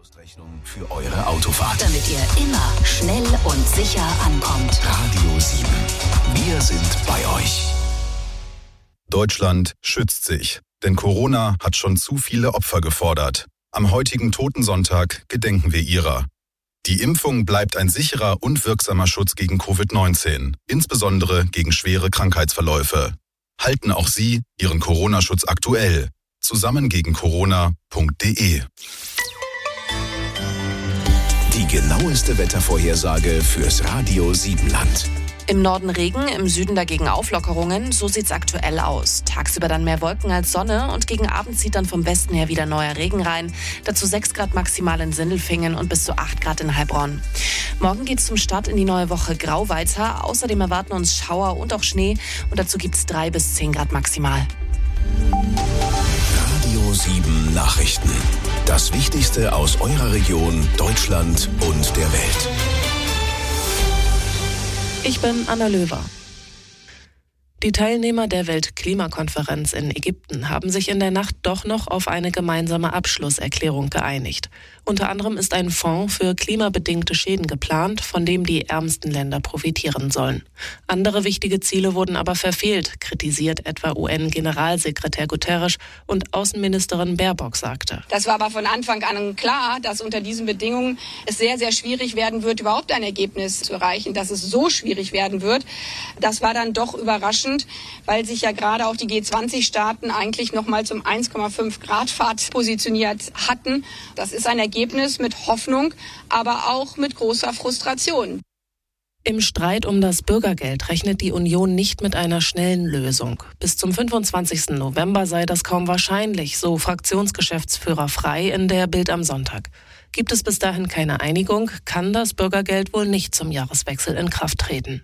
Rechnung für eure Autofahrt. Damit ihr immer schnell und sicher ankommt. Radio 7. Wir sind bei euch. Deutschland schützt sich, denn Corona hat schon zu viele Opfer gefordert. Am heutigen Totensonntag gedenken wir ihrer. Die Impfung bleibt ein sicherer und wirksamer Schutz gegen Covid-19, insbesondere gegen schwere Krankheitsverläufe. Halten auch Sie Ihren Corona-Schutz aktuell. Zusammengegencorona.de. Die genaueste Wettervorhersage fürs Radio 7 Land. Im Norden Regen, im Süden dagegen Auflockerungen. So sieht's aktuell aus. Tagsüber dann mehr Wolken als Sonne und gegen Abend zieht dann vom Westen her wieder neuer Regen rein. Dazu 6 Grad maximal in Sindelfingen und bis zu 8 Grad in Heilbronn. Morgen geht's zum Start in die neue Woche grau weiter. Außerdem erwarten uns Schauer und auch Schnee und dazu gibt's 3 bis 10 Grad maximal. Radio 7 Nachrichten. Das Wichtigste aus eurer Region, Deutschland und der Welt. Ich bin Anna Löwer. Die Teilnehmer der Weltklimakonferenz in Ägypten haben sich in der Nacht doch noch auf eine gemeinsame Abschlusserklärung geeinigt. Unter anderem ist ein Fonds für klimabedingte Schäden geplant, von dem die ärmsten Länder profitieren sollen. Andere wichtige Ziele wurden aber verfehlt, kritisiert etwa UN-Generalsekretär Guterres und Außenministerin Baerbock sagte. Das war aber von Anfang an klar, dass unter diesen Bedingungen es sehr, sehr schwierig werden wird, überhaupt ein Ergebnis zu erreichen. Dass es so schwierig werden wird, das war dann doch überraschend, weil sich ja gerade auch die G20-Staaten eigentlich noch mal zum 1,5-Grad-Pfad positioniert hatten. Das ist ein Ergebnis mit Hoffnung, aber auch mit großer Frustration. Im Streit um das Bürgergeld rechnet die Union nicht mit einer schnellen Lösung. Bis zum 25. November sei das kaum wahrscheinlich, so Fraktionsgeschäftsführer Frey in der Bild am Sonntag. Gibt es bis dahin keine Einigung, kann das Bürgergeld wohl nicht zum Jahreswechsel in Kraft treten.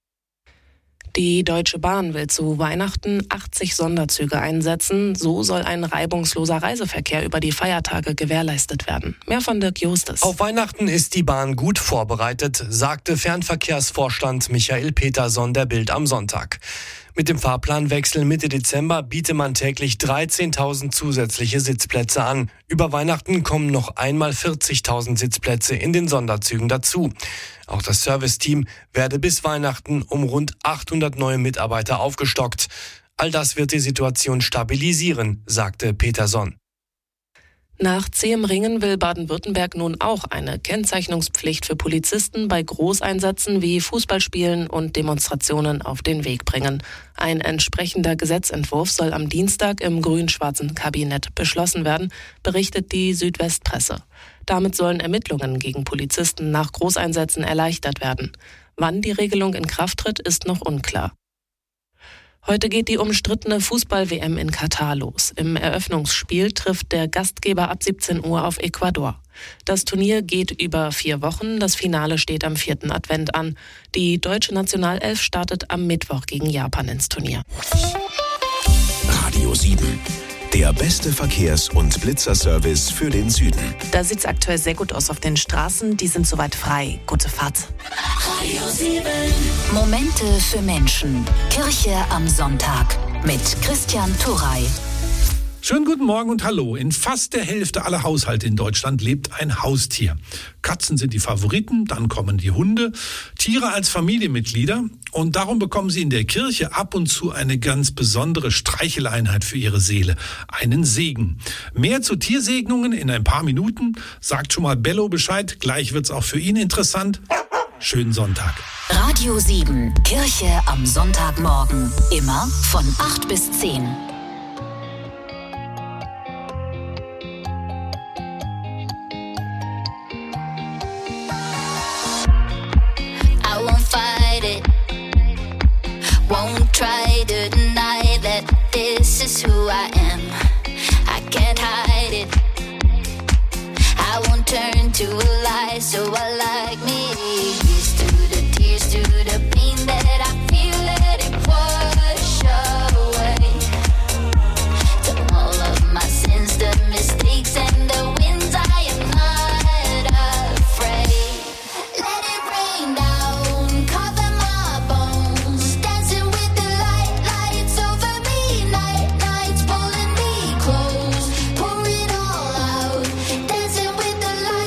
Die Deutsche Bahn will zu Weihnachten 80 Sonderzüge einsetzen. So soll ein reibungsloser Reiseverkehr über die Feiertage gewährleistet werden. Mehr von Dirk Justus. Auf Weihnachten ist die Bahn gut vorbereitet, sagte Fernverkehrsvorstand Michael Peterson der Bild am Sonntag. Mit dem Fahrplanwechsel Mitte Dezember biete man täglich 13.000 zusätzliche Sitzplätze an. Über Weihnachten kommen noch einmal 40.000 Sitzplätze in den Sonderzügen dazu. Auch das Serviceteam werde bis Weihnachten um rund 800 neue Mitarbeiter aufgestockt. All das wird die Situation stabilisieren, sagte Peterson. Nach zähem Ringen will Baden-Württemberg nun auch eine Kennzeichnungspflicht für Polizisten bei Großeinsätzen wie Fußballspielen und Demonstrationen auf den Weg bringen. Ein entsprechender Gesetzentwurf soll am Dienstag im grün-schwarzen Kabinett beschlossen werden, berichtet die Südwestpresse. Damit sollen Ermittlungen gegen Polizisten nach Großeinsätzen erleichtert werden. Wann die Regelung in Kraft tritt, ist noch unklar. Heute geht die umstrittene Fußball-WM in Katar los. Im Eröffnungsspiel trifft der Gastgeber ab 17 Uhr auf Ecuador. Das Turnier geht über 4 Wochen. Das Finale steht am 4. Advent an. Die deutsche Nationalelf startet am Mittwoch gegen Japan ins Turnier. Radio 7. Der beste Verkehrs- und Blitzerservice für den Süden. Da sieht's aktuell sehr gut aus auf den Straßen. Die sind soweit frei. Gute Fahrt. Radio 7. Momente für Menschen. Kirche am Sonntag mit Christian Turrey. Schönen guten Morgen und hallo. In fast der Hälfte aller Haushalte in Deutschland lebt ein Haustier. Katzen sind die Favoriten, dann kommen die Hunde, Tiere als Familienmitglieder und darum bekommen sie in der Kirche ab und zu eine ganz besondere Streicheleinheit für ihre Seele, einen Segen. Mehr zu Tiersegnungen in ein paar Minuten. Sagt schon mal Bello Bescheid, gleich wird's auch für ihn interessant. Schönen Sonntag. Radio 7, Kirche am Sonntagmorgen. Immer von 8 bis 10. Won't try to deny that this is who I am. I can't hide it. I won't turn to a lie, so I like me. Here's to the tears, to the pain that I feel, let it wash away. To all of my sins, the mistakes and the wins, I am not afraid. Let it rain down, cover my bones, dancing with the lights over me, nights pulling me close, pour it all out, dancing with the light.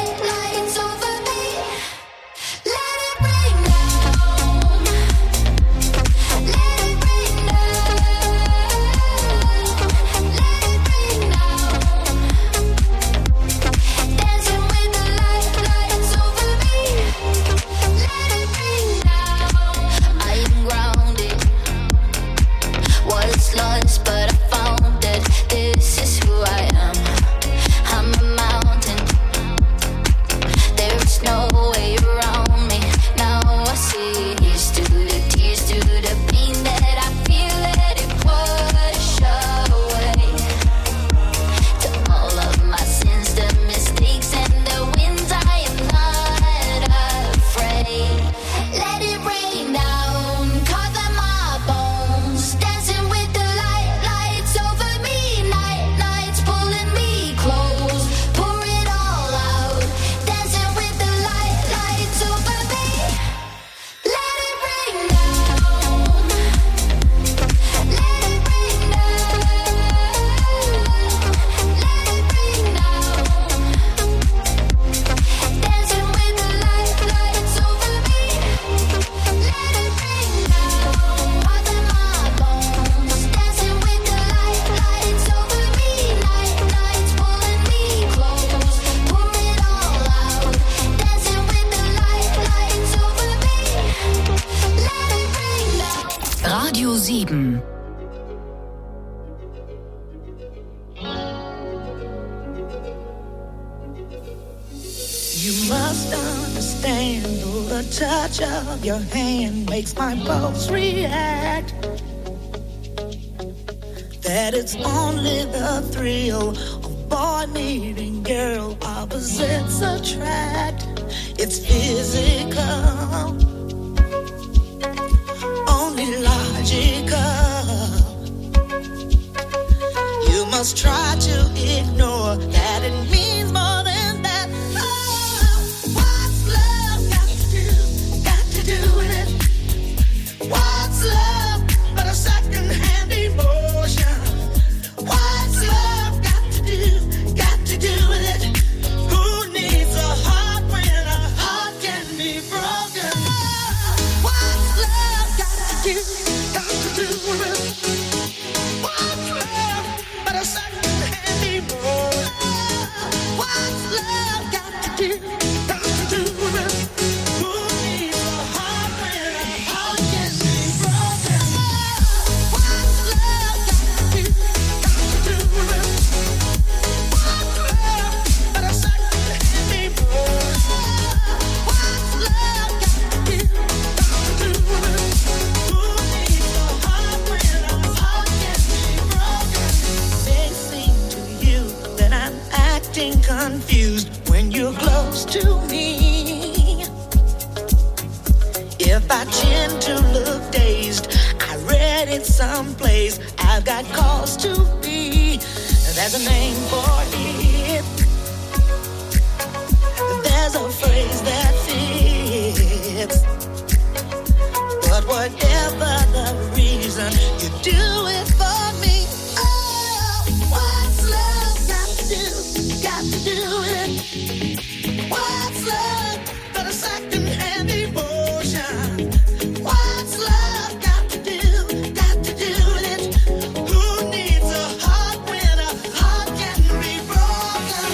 7. You must understand, the touch of your hand makes my pulse react. That it's only the thrill of boy meeting girl, opposites attract. It's physical, only logical. You must try to ignore that it means more than that. Oh, what's love got to do with it? What's love but a second-hand emotion? What's love got to do with it? Who needs a heart when a heart can be broken? What's love got to do with it? What's love but a second-hand emotion? What's love got to do with it? Who needs a heart when a heart can be broken? What's love got to do with it? What's love but a second-hand emotion? What's love got to do with it? Who needs a heart when a heart can be broken? May seem to you that I'm acting confused when you're close to me. If I tend to look dazed, I read it someplace. I've got cause to be. There's a name for it. There's a phrase that fits. But whatever the reason, you do it for me. Oh, what's love got to do with it? What's love but a second-hand emotion? What's love got to do with it? Who needs a heart when a heart can be broken?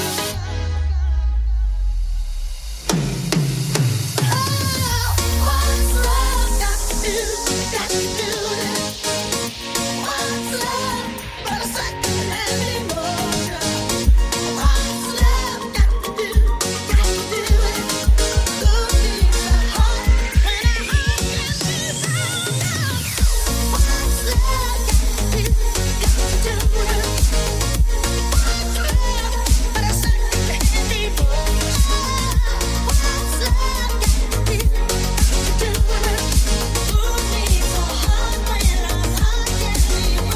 Oh, what's love got to do with it? What's love but a second-hand emotion? What's love got to do with it? Who needs a heart when a heart can be broken? What's love got to do with it? What's love but a second-hand emotion? What's love got to do with it? Who needs a heart when a heart can be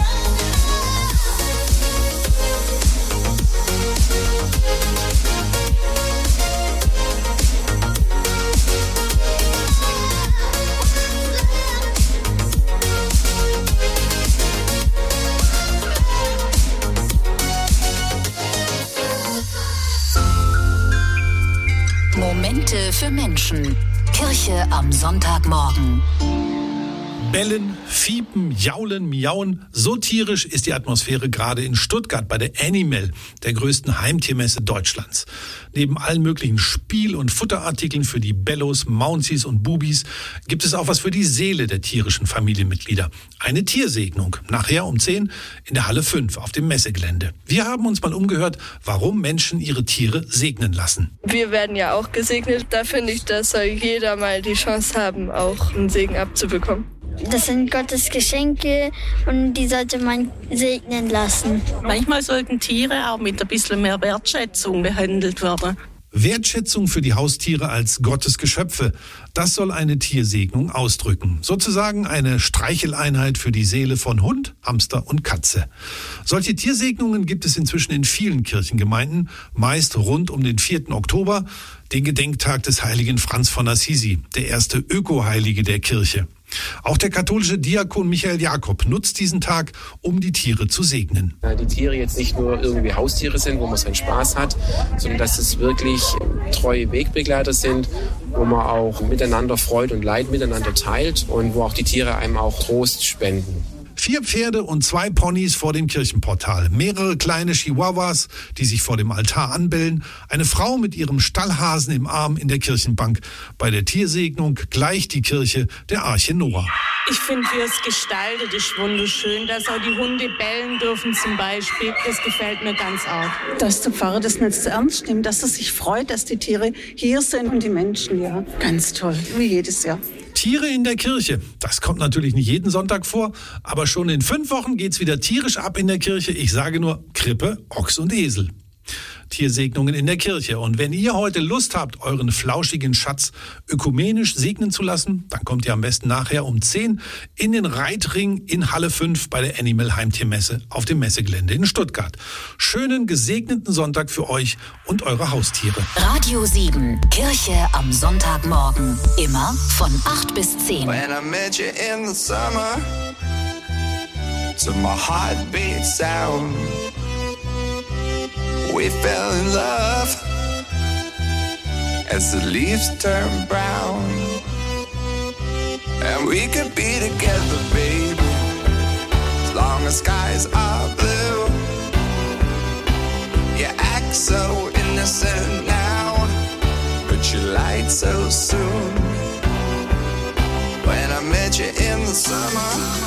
Momente für Menschen. Kirche am Sonntagmorgen. Bellen, fiepen, jaulen, miauen. So tierisch ist die Atmosphäre gerade in Stuttgart bei der Animal, der größten Heimtiermesse Deutschlands. Neben allen möglichen Spiel- und Futterartikeln für die Bellos, Mounties und Bubis gibt es auch was für die Seele der tierischen Familienmitglieder. Eine Tiersegnung. Nachher um 10 in der Halle 5 auf dem Messegelände. Wir haben uns mal umgehört, warum Menschen ihre Tiere segnen lassen. Wir werden ja auch gesegnet. Da finde ich, dass soll jeder mal die Chance haben, auch einen Segen abzubekommen. Das sind Gottes Geschenke und die sollte man segnen lassen. Manchmal sollten Tiere auch mit ein bisschen mehr Wertschätzung behandelt werden. Wertschätzung für die Haustiere als Gottes Geschöpfe, das soll eine Tiersegnung ausdrücken. Sozusagen eine Streicheleinheit für die Seele von Hund, Hamster und Katze. Solche Tiersegnungen gibt es inzwischen in vielen Kirchengemeinden, meist rund um den 4. Oktober, den Gedenktag des heiligen Franz von Assisi, der erste Öko-Heilige der Kirche. Auch der katholische Diakon Michael Jakob nutzt diesen Tag, um die Tiere zu segnen. Die Tiere jetzt nicht nur irgendwie Haustiere sind, wo man seinen Spaß hat, sondern dass es wirklich treue Wegbegleiter sind, wo man auch miteinander Freude und Leid miteinander teilt und wo auch die Tiere einem auch Trost spenden. 4 Pferde und 2 Ponys vor dem Kirchenportal. Mehrere kleine Chihuahuas, die sich vor dem Altar anbellen. Eine Frau mit ihrem Stallhasen im Arm in der Kirchenbank. Bei der Tiersegnung gleich die Kirche der Arche Noah. Ich finde, wie es gestaltet ist wunderschön, dass auch die Hunde bellen dürfen zum Beispiel. Das gefällt mir ganz arg. Dass der Pfarrer das nicht so ernst nimmt, dass er sich freut, dass die Tiere hier sind und die Menschen, ja. Ganz toll, wie jedes Jahr. Tiere in der Kirche. Das kommt natürlich nicht jeden Sonntag vor, aber schon in 5 Wochen geht's wieder tierisch ab in der Kirche. Ich sage nur Krippe, Ochs und Esel. Tiersegnungen in der Kirche. Und wenn ihr heute Lust habt, euren flauschigen Schatz ökumenisch segnen zu lassen, dann kommt ihr am besten nachher um 10 in den Reitring in Halle 5 bei der Animal Heimtiermesse auf dem Messegelände in Stuttgart. Schönen gesegneten Sonntag für euch und eure Haustiere. Radio 7, Kirche am Sonntagmorgen. Immer von 8 bis 10. When I met you in the summer, to my heartbeat sound, we fell in love as the leaves turn brown, and we could be together, baby, as long as skies are blue. You act so innocent now, but you lied so soon. When I met you in the summer,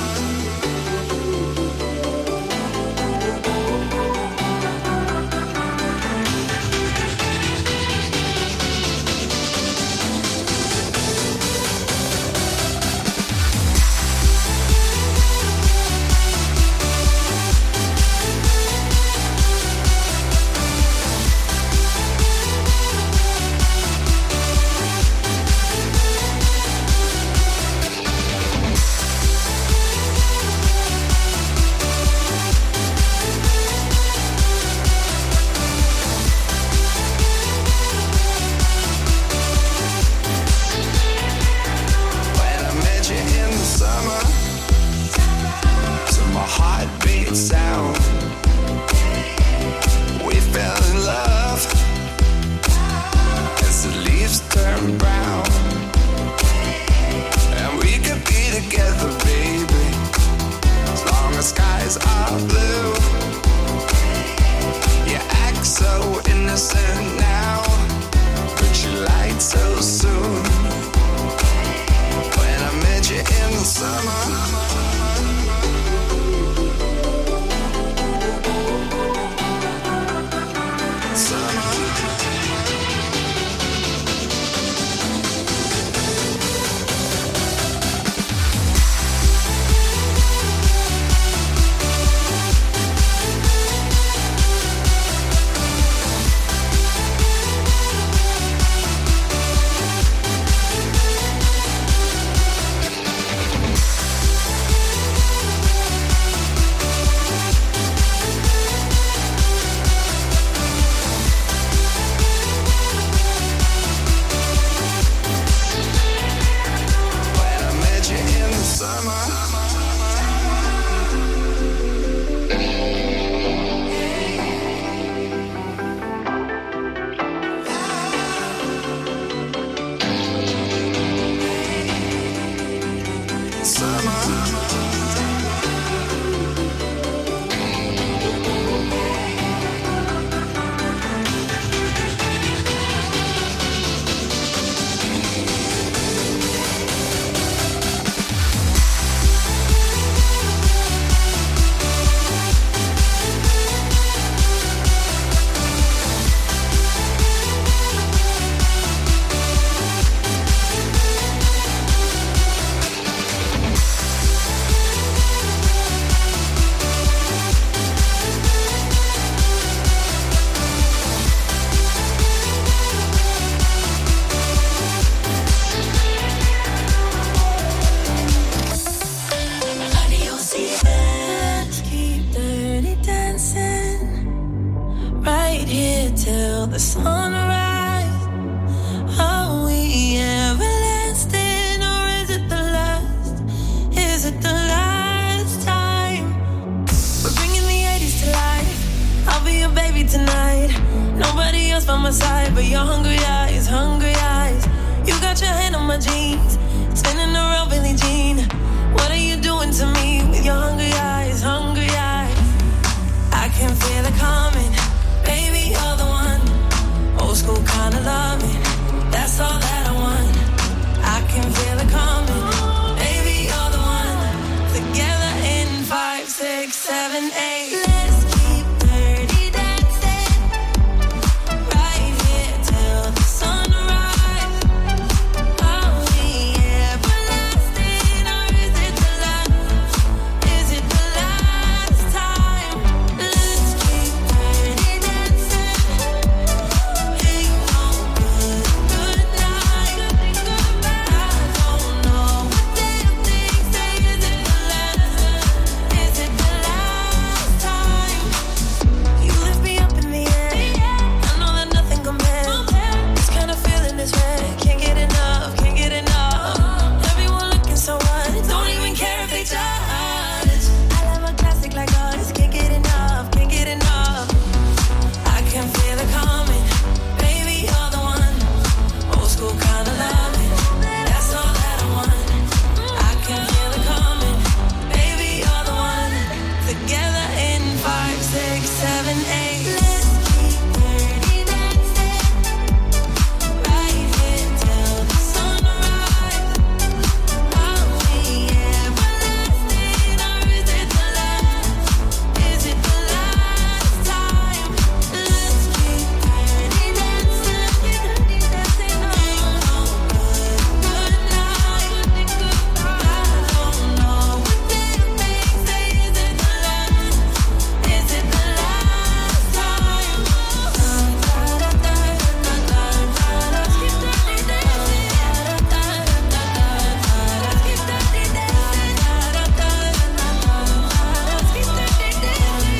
sound, we fell in love as the leaves turn brown, and we could be together, baby, as long as skies are blue. You act so innocent now, but you lied so soon. When I met you in the summer, the sunrise. Are we everlasting, or is it the last? Is it the last time? We're bringing the 80s to life. I'll be your baby tonight. Nobody else by my side but your hungry eyes, hungry eyes. You got your hand on my jeans, spinning around Billie Jean. What are you doing to me with your hungry eyes, hungry eyes? I can feel it coming, baby, you're the one. Old school kind of loving, that's all that I want. I can feel it coming, baby, you're the one. Together in 5, 6, 7, 8. Let's keep dirty dancing right here till the sunrise. Are we everlasting or is it the last? Is it the last time? Let's keep dirty dancing. Ain't no good night. I don't know what damn things say. Is it the last? Is it the last time? You lift me up in the air. I know that nothing compares. This kind of feeling is rare. Can't get enough, can't get enough. Everyone looking so what? Don't even care if they judge. I love a classic like us. Can't get enough, can't get enough. I can feel it coming, baby, you're the one. Old school kind of loving, that's all that I want. I can feel it coming, baby, you're the one. Together in 5, 6, 7, 8. Let's keep dirty dancing right here till the sunrise. Are we everlasting or is it the last? Is it the last time? Let's keep dirty dancing. Ain't no good night. I don't know what damn things say. Is it the last? Is it the last time? Let's keep dirty dancing. Let's keep dirty dancing. Let's keep dirty dancing.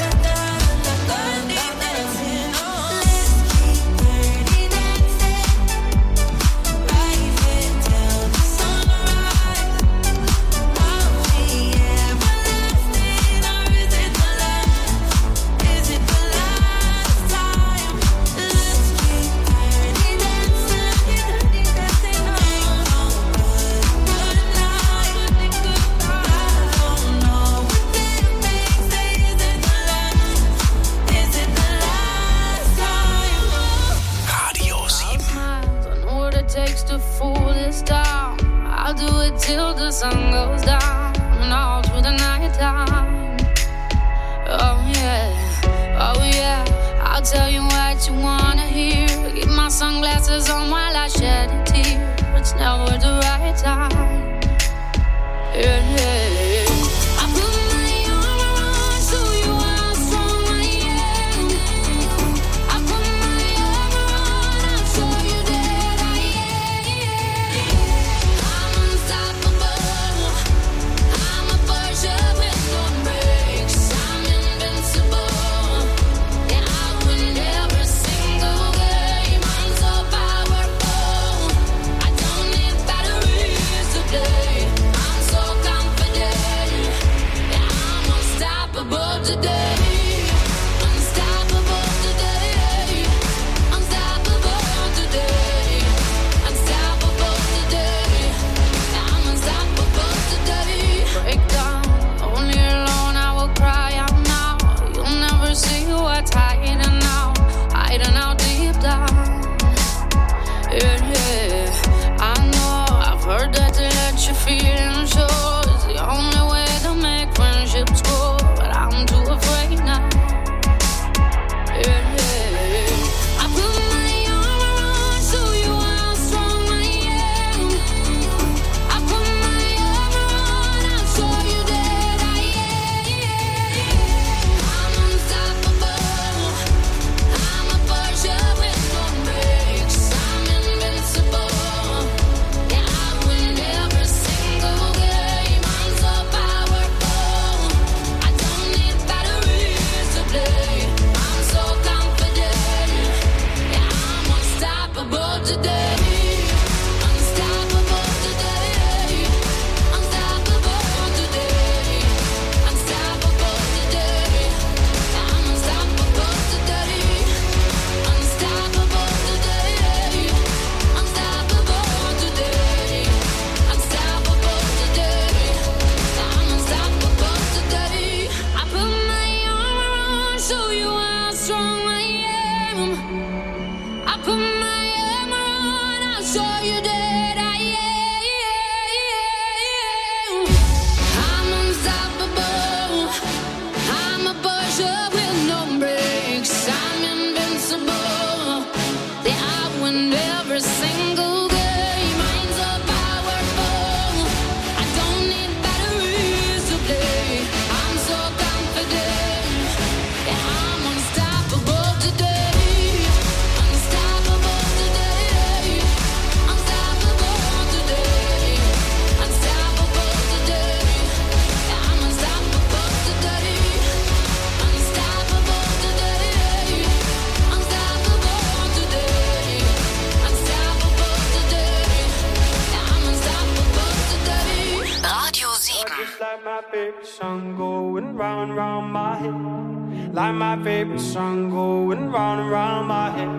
Right here till the sunrise. Are we everlasting or is it the last? Is it the last time? Let's keep dirty dancing. Ain't no good night. I don't know what damn things say. Is it the last? Is it the last time? Radio 7. I know what it takes to fool this town. I'll do it till the sun goes down and all through the night time. Oh yeah, I'll tell you what you wanna hear. Keep my sunglasses on while I shed a tear. It's never the right time. Yeah. I put my arm around so you how strong I am. I put my arm around and show you that I am. I'm unstoppable. I'm a Porsche with no brakes. I'm invincible. Yeah, I win every single game. I'm so powerful. I don't need batteries to play. I'm so confident. Yeah, I'm unstoppable today. Unstoppable today. Unstoppable today. Unstoppable today. Yeah, I'm unstoppable today. Break down, only alone I will cry out now. You'll never see what's hiding out deep down. Yeah. I know, I've heard that to let your feelings show is the only way to make friendships grow, but I'm too afraid now. Yeah. I put my arm around so you how strong I am. I put my arm around and show you that I am. I'm unstoppable. I'm a Porsche with no brakes. I'm invincible. Yeah, I win every single game. I'm so powerful. I don't need batteries to play. I'm so confident. Yeah, I'm unstoppable today. Unstoppable today. Unstoppable today. Unstoppable today. I'm unstoppable today. Unstoppable today. Unstoppable today. Unstoppable today. put my armor on, I'll show you that I am. I'm unstoppable. I'm a Porsche with no brakes. I'm invincible. Yeah, I win every single game. I'm so powerful. I don't need batteries to play. I'm so confident. Yeah, I'm unstoppable today. Unstoppable today. Unstoppable today. Unstoppable today. Yeah, I'm unstoppable today. Unstoppable today. Unstoppable today. Unstoppable today. Yeah, I'm unstoppable today. Radio 7. Just like my favorite song going round and round my head. Like my favorite song going round and round my head.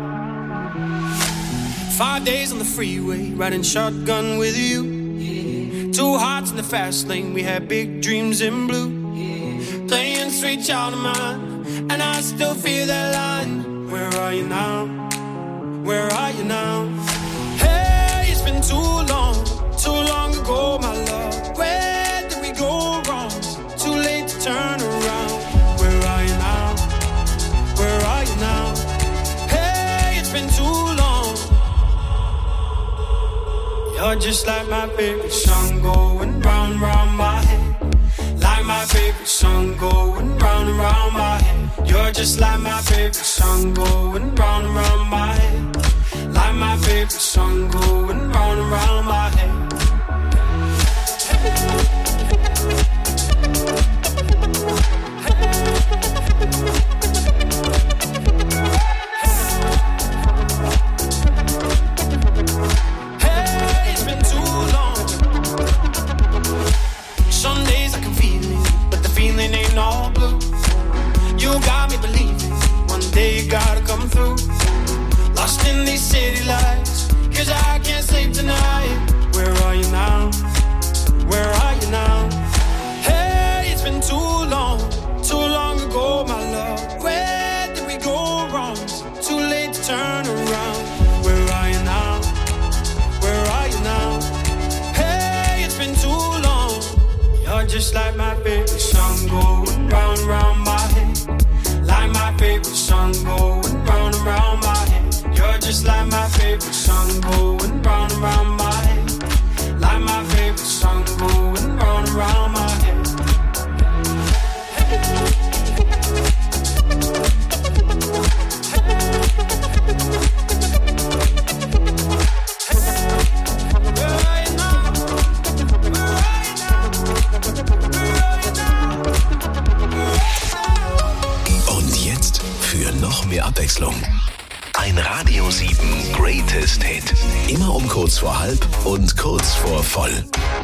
5 days on the freeway, riding shotgun with you. 2 hearts in the fast lane, we had big dreams in blue. Playing sweet child of mine, and I still feel that line. Where are you now? Where are you now? Hey, it's been too long ago, my love. Where did we go wrong? Too late to turn around. Where are you now? Where are you now? Hey, it's been too long. You're just like my favorite song going round and round my head. Like my favorite song going round and round my head. You're just like my favorite song going round and round my head. Like my favorite song going round and round my head. Hey, it's been too long. Some days I can feel it, but the feeling ain't all blue. You got me believing one day you gotta come through. Lost in these city lights, 'cause I can't sleep tonight. Where are you now? Where are you now? Hey, it's been too long ago, my love. Where did we go wrong? Too late to turn around. Where are you now? Where are you now? Hey, it's been too long. You're just like my favorite song going round and round my head. Like my favorite song going round and round my head. You're just like my favorite song going round and round my head. Like my favorite song going round and round my head. Und jetzt für noch mehr Abwechslung. Ein Radio 7 Greatest Hit. Immer um kurz vor halb und kurz vor voll.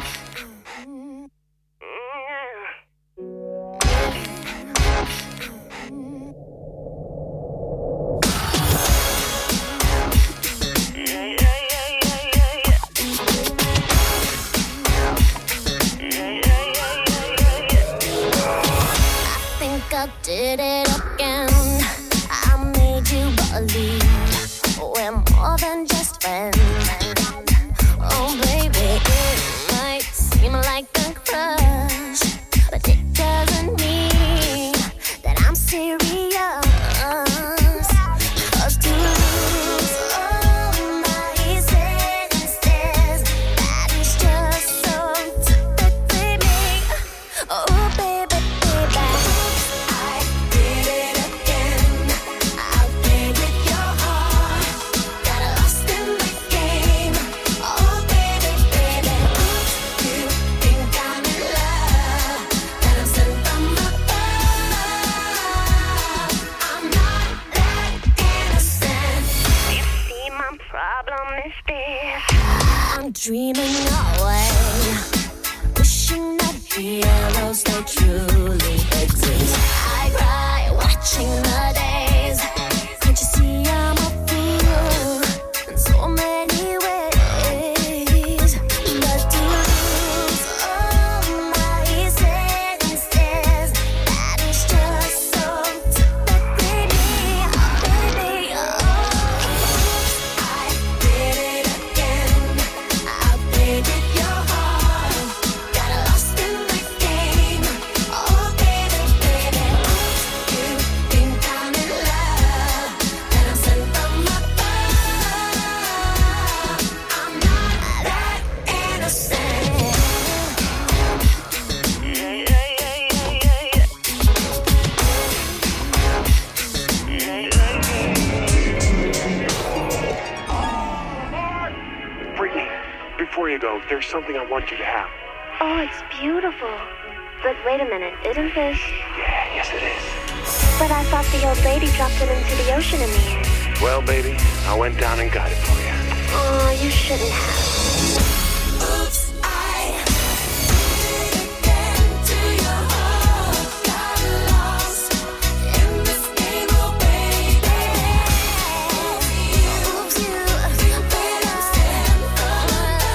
I did it again. I made you believe we're more than just friends. Oh baby, it might seem like a crush, but it doesn't mean that I'm serious. 'Cause to lose all my senses, that is just so typically me. Oh baby, baby, I did it again. I played with your heart, got lost in the game. Oh baby, baby, you think I'm in love, that I'm sent from above. I'm not that innocent. You see, my problem is this: I'm dreaming away, wishing that heroes they truly exist. I cry watching the days. Can't you see I'm a fool in so many ways? But to lose all my senses, that is just so typically me, baby. Oh, before you go, there's something I want you to have. Oh, it's beautiful. But wait a minute, isn't this... Yeah, yes it is. But I thought the old lady dropped it into the ocean in the end. Well, baby, I went down and got it for you. Oh, you shouldn't have. Oops, I did it again to your heart. Got lost in this game, oh baby. Oops, you better stand for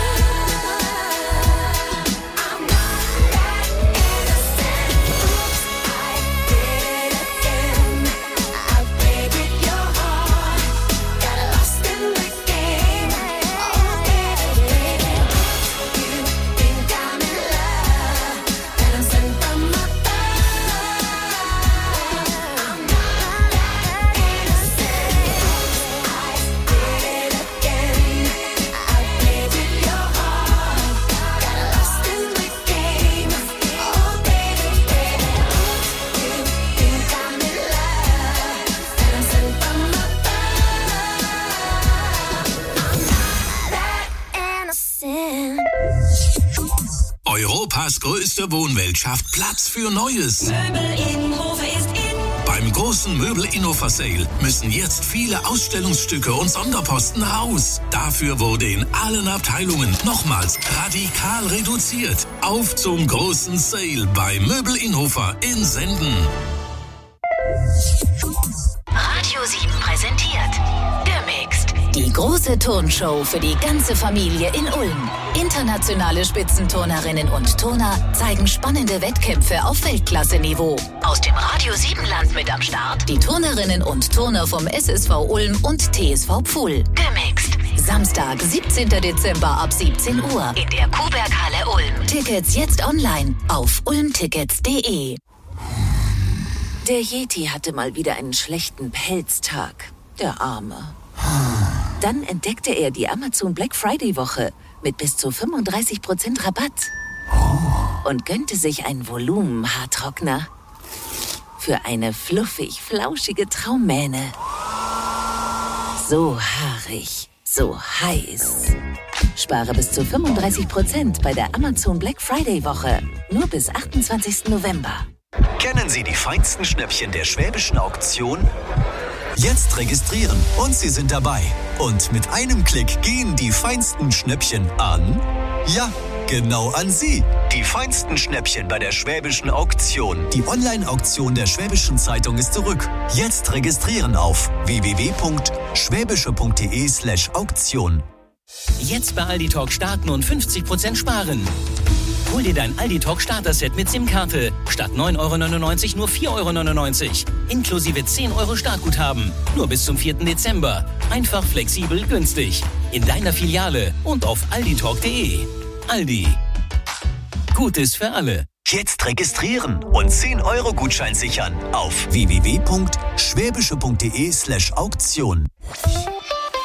love. I'm not that innocent. Oops, I did it again. I played with your heart. Got lost in the game. Oh baby, you think I'm in love, that I'm sent from above. I'm not that innocent. I did it again. I played with your heart. Got lost in the game. Oh baby, you think I'm in love, that I'm sent from above. Europas größte Wohnwelt schafft Platz für Neues. Möbel-Innenhof ist in. Beim großen Möbel-Innhofer-Sale müssen jetzt viele Ausstellungsstücke und Sonderposten raus. Dafür wurde in allen Abteilungen nochmals radikal reduziert. Auf zum großen Sale bei Möbel-Innhofer in Senden. Radio 7 präsentiert Gemixt. Die große Turnshow für die ganze Familie in Ulm. Internationale Spitzenturnerinnen und Turner zeigen spannende Wettkämpfe auf Weltklasse-Niveau. Aus dem Radio 7-Land mit am Start die Turnerinnen und Turner vom SSV Ulm und TSV Pfuhl. Gemixt. Samstag, 17. Dezember ab 17 Uhr in der Kuhberghalle Ulm. Tickets jetzt online auf ulmtickets.de. Der Yeti hatte mal wieder einen schlechten Pelztag. Der Arme. Dann entdeckte er die Amazon Black Friday Woche mit bis zu 35% Rabatt. Und gönnte sich einen Volumen-Haartrockner für eine fluffig-flauschige Traummähne. So haarig, so heiß. Spare bis zu 35% bei der Amazon Black Friday Woche. Nur bis 28. November. Kennen Sie die feinsten Schnäppchen der Schwäbischen Auktion? Jetzt registrieren und Sie sind dabei. Und mit einem Klick gehen die feinsten Schnäppchen an... Ja, genau an Sie. Die feinsten Schnäppchen bei der Schwäbischen Auktion. Die Online-Auktion der Schwäbischen Zeitung ist zurück. Jetzt registrieren auf www.schwäbische.de/Auktion. Jetzt bei Aldi Talk starten und 50% sparen. Hol dir dein Aldi Talk Starter-Set mit SIM-Karte. Statt 9,99 € nur 4,99 €. Inklusive 10 € Startguthaben. Nur bis zum 4. Dezember. Einfach, flexibel, günstig. In deiner Filiale und auf alditalk.de. Aldi. Gutes für alle. Jetzt registrieren und 10 € Gutschein sichern auf www.schwäbische.de/Auktion.